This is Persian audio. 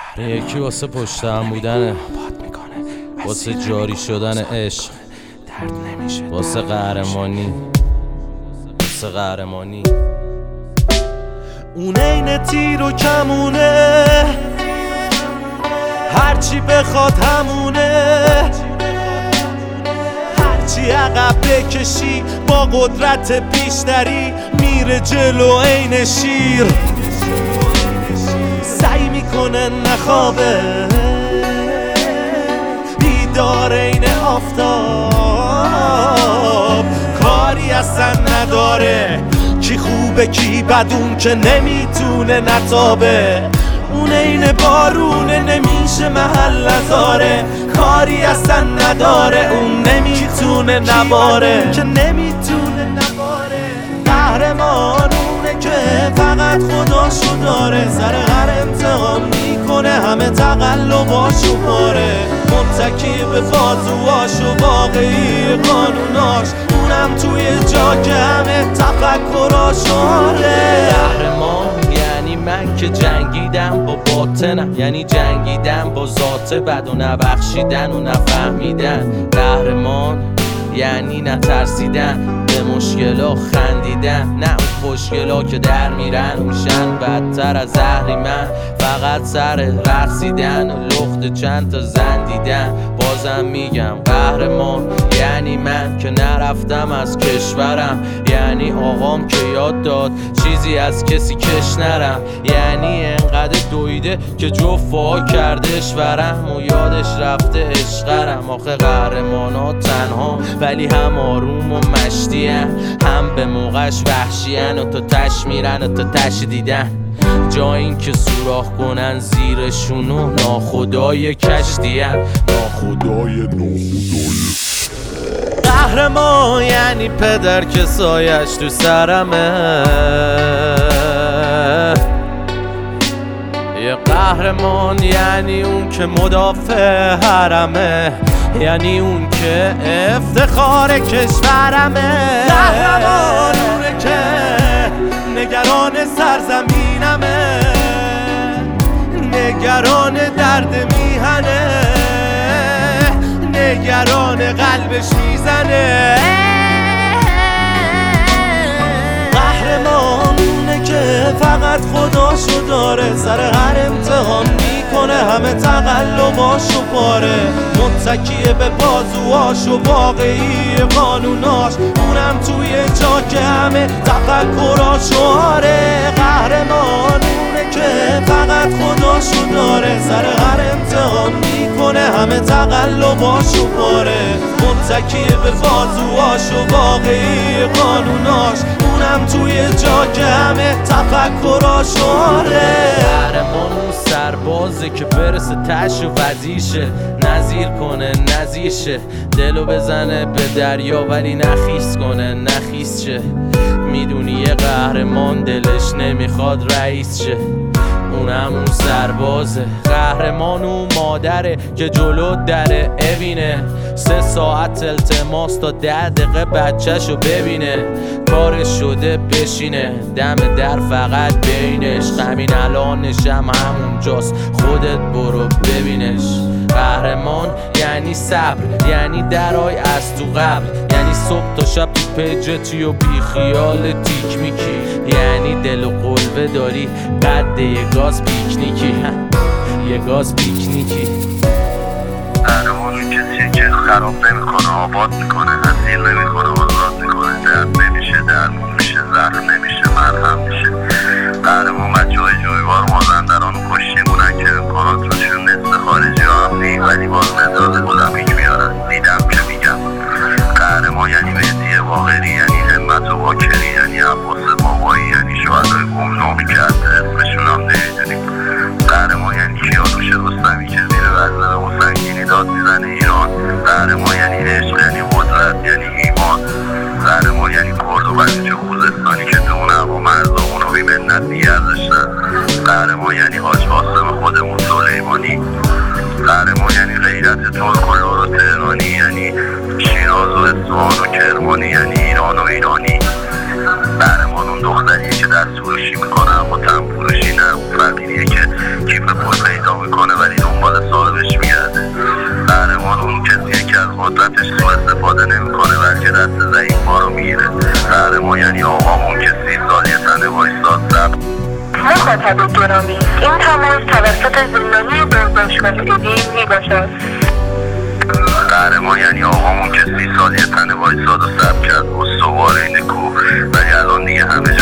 یکی واسه پشت هم بودنه، واسه جاری شدن عشق، واسه قهرمانی، واسه قهرمانی. اون این تیر و کمونه، هرچی بخواد همونه، هرچی عقب بکشی با قدرت بیشتری میره جلو عین شیر. سعی میکنه نخوابه، بیدار عین آفتاب، کاری اصلا نداره کی خوبه کی بد، اون که نمیتونه نتابه. اون این بارونه نمیشه محل نذاره، کاری اصلا نداره اون نمیتونه نباره، که نمیتونه نباره. قهرمانونه که فقط خداشو داره، سر هر امتحان میکنه همه تقلباشو پاره، متکی به بازوهاش و واقعی قانوناش، اونم توی جا که همه تفکراشو آره. قهرمان یعنی من که جنگیدم با باطنم، یعنی جنگیدم با ذات بد و نبخشیدن و نفهمیدن. قهرمان یعنی نترسیدن، به مشکلا خندیدن، نه اون خوشگلا که در میرن میشن بدتر از اهریمن. فقط سر رقصیدن و لخت چند تا زن دیدن. بازم میگم قهرمان یعنی من که نرفتم از کشورم، یعنی آقام که یاد داد چیزی از کسی کش نرم، یعنی انقدر دویده که جفا کردش ورم و یادش رفته عشقرم. آخه قهرمانا تنها ولی هم آروم و مشتیان، هم به موقعش وحشیان و تا تش میرن و تا تش دیدن، جا این که سوراخ کنن زیرشونو ناخدای کشتیان، ناخدای. قهرمان یعنی پدر که سایش تو سرمه، یه قهرمان یعنی اون که مدافع حرمه، یعنی اون که افتخار کشورمه. قهرمان اونه که نگران سرزمینمه، نگران درد میهنه، نگران قلبش میزنه. قهرمانونه که فقط خداشو داره، سر هر امتحان میکنه همه تقلباشو پاره، متکیه به بازوهاش و واقعی قانوناش، اونم توی جا که همه تفکراشو آره. قهرمانونه که فقط خداشو داره، سر هر امتحان میکنه همه تقلباشو پاره، متکیه به بازوهاش و واقعی قانوناش، اونم توی جا که همه تفکراشو آره. قهرمان اون سربازه که برسه تش و وزیشه، نظیر کنه نزیشه، دلو بزنه به دریا ولی نخیس کنه نخیس شه. میدونی یه قهرمان دلش نمیخواد رئیس شه، اونم اون سربازه. قهرمان اون مادره که جلو دره اوینه، 3 ساعت التماس تا 10 دقیقه بچه‌شو ببینه، کارش شده بشینه دم در فقط بینش، همین الانشم همونجاست خودت برو ببینش. قهرمان یعنی صبر، یعنی درای از تو قبل، یعنی صبح تا شب تو پیجتی و بی خیال تیک میکی، یعنی دل و قلبه داری قد یه گاز پیکنیکی، یه گاز پیکنیکی. قهرمان کسیه که خراب نمیکنه آباد میکنه، اسیر نمیکنه آزاد میکنه، درد نمیشه درمون میشه، زهر نمیشه مرهم میشه. قهرمان بچه‌های جویبار مازندران و کشتیمونن که امکاناتشون نصف خارجی ها هم نی، ولی باز مدال المپیک میارن. دیدم که میگم قهرمان یعنی مهدی باقری، یعنی همت و باکری، یعنی عباس بابایی، یعنی شهدای گمنامی که حتی اسمشون هم نمیدونیم. قهرمان یعنی کیانوش رستمی که زیر وزن و سنگینی داد میزنه ایران. قهرمان یعنی عشق، یعنی قدرت، یعنی ایمان. قهرمان یعنی کرد و بلوچ خوزستانی که تو اون هوا مرزامون رو بی‌منت نگه داشتن. قهرمان یعنی حاج قاسم خودمون سلیمانی. قهرمان یعنی غیرت ترک و لور و تهرانی، یعنی شیراز و اصفهان و کرمانی، یعنی ایران و ایرانی. قهرمان اون دختریه که دست فروشی میکنه اما تن فروشی نه، اون فقیریه که کیف پول پیدا میکنه گرامی، این تماس توسط زندانی بازداشتگاه ایدی میباشد. قهرمان یعنی آقامون که 30 سال یه تنه وایساد و صبر کرد استوار این کوه، ولی الان دیگه همه